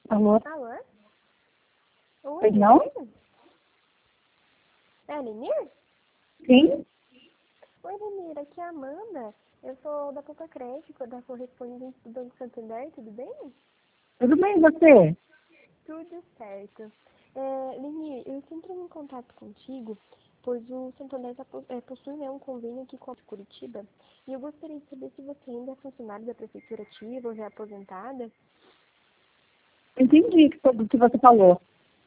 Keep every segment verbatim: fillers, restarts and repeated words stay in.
Alô? Alô? Oi, Pois não? Lenir? É a Lenir? Sim? Oi, Lenir, aqui é a Amanda. Eu sou da Poupa Crédito, da correspondente do Banco Santander, tudo bem? Tudo bem, e você? Tudo certo. É, Lenir, eu estou entrando em contato contigo, pois o Santander tá, po- é, possui né, um convênio aqui com a Curitiba, e eu gostaria de saber se você ainda é funcionário da Prefeitura ativa ou já é aposentada. Entendi tudo que você falou.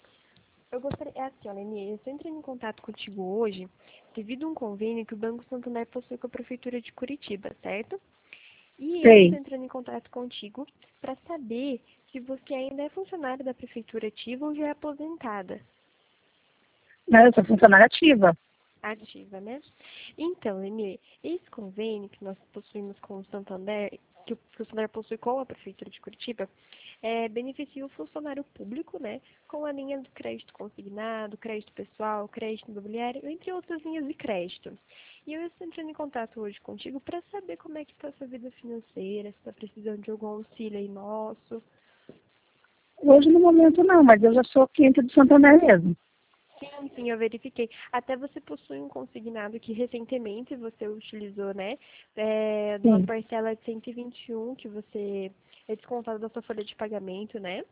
Eu gostaria, é assim, ó, Lenir, eu estou entrando em contato contigo hoje devido a um convênio que o Banco Santander possui com a Prefeitura de Curitiba, certo? E eu estou Sei. entrando em contato contigo para saber se você ainda é funcionária da Prefeitura ativa ou já é aposentada. Não, eu sou funcionária ativa. Ativa, né? Então, Lenir, esse convênio que nós possuímos com o Santander, que o Santander possui com a Prefeitura de Curitiba, é, beneficia o funcionário público, né, com a linha do crédito consignado, crédito pessoal, crédito imobiliário, entre outras linhas de crédito. E eu estou entrando em contato hoje contigo para saber como é que está a sua vida financeira, se está precisando de algum auxílio aí nosso. Hoje, no momento, não, mas eu já sou cliente do Santander mesmo. Sim, sim, eu verifiquei. Até você possui um consignado que recentemente você utilizou, né? É, de uma Sim. parcela de cento e vinte e um que você é descontado da sua folha de pagamento, né?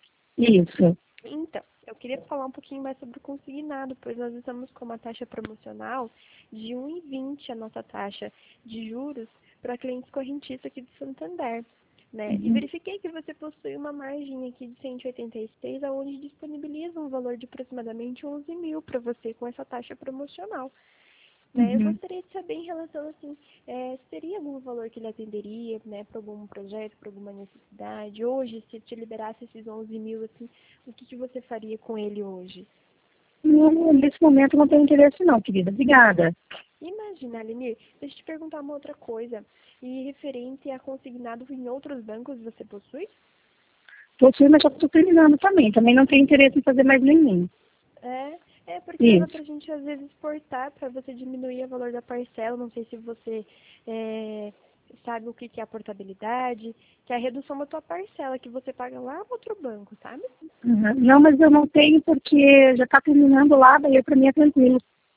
Isso. Então, eu queria falar um pouquinho mais sobre o consignado, pois nós estamos com uma taxa promocional de um vírgula vinte a nossa taxa de juros para clientes correntistas aqui de Santander. Né? E Uhum. verifiquei que você possui uma margem aqui de cento e oitenta e seis, onde disponibiliza um valor de aproximadamente onze mil para você com essa taxa promocional. Né? Eu Uhum. gostaria de saber em relação, assim, é, se teria algum valor que ele atenderia, né, para algum projeto, para alguma necessidade. Hoje, se te liberasse esses onze mil, assim, o que, que você faria com ele hoje? Não, nesse momento não tenho interesse não, querida. Obrigada. Imagina, Alenir, deixa eu te perguntar uma outra coisa. E referente a consignado em outros bancos, você possui? Possui, mas já estou terminando também. Também não tenho interesse em fazer mais nenhum. É, é porque dava Isso. pra gente às vezes exportar para você diminuir o valor da parcela. Não sei se você é, sabe o que que é a portabilidade, que é a redução da tua parcela que você paga lá no outro banco, sabe? Uhum. Não, mas eu não tenho porque já está terminando lá, daí para mim é tranquilo.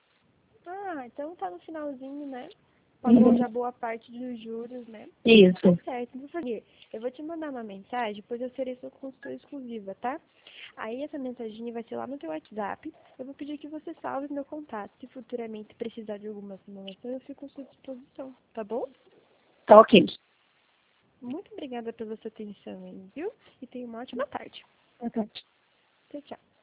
Ah, então tá no finalzinho, né? Pagou Uhum. já boa parte dos juros, né? Tá Isso. certo, vou fazer. Eu vou te mandar uma mensagem, depois eu serei sua consultora exclusiva, tá? Aí essa mensagem vai ser lá no teu WhatsApp. Eu vou pedir que você salve meu contato. Se futuramente precisar de alguma simulação, eu fico à sua disposição, tá bom? Tá ok. Muito obrigada pela sua atenção, hein, viu? E tenha uma ótima tarde. Ok. Tchau, tchau.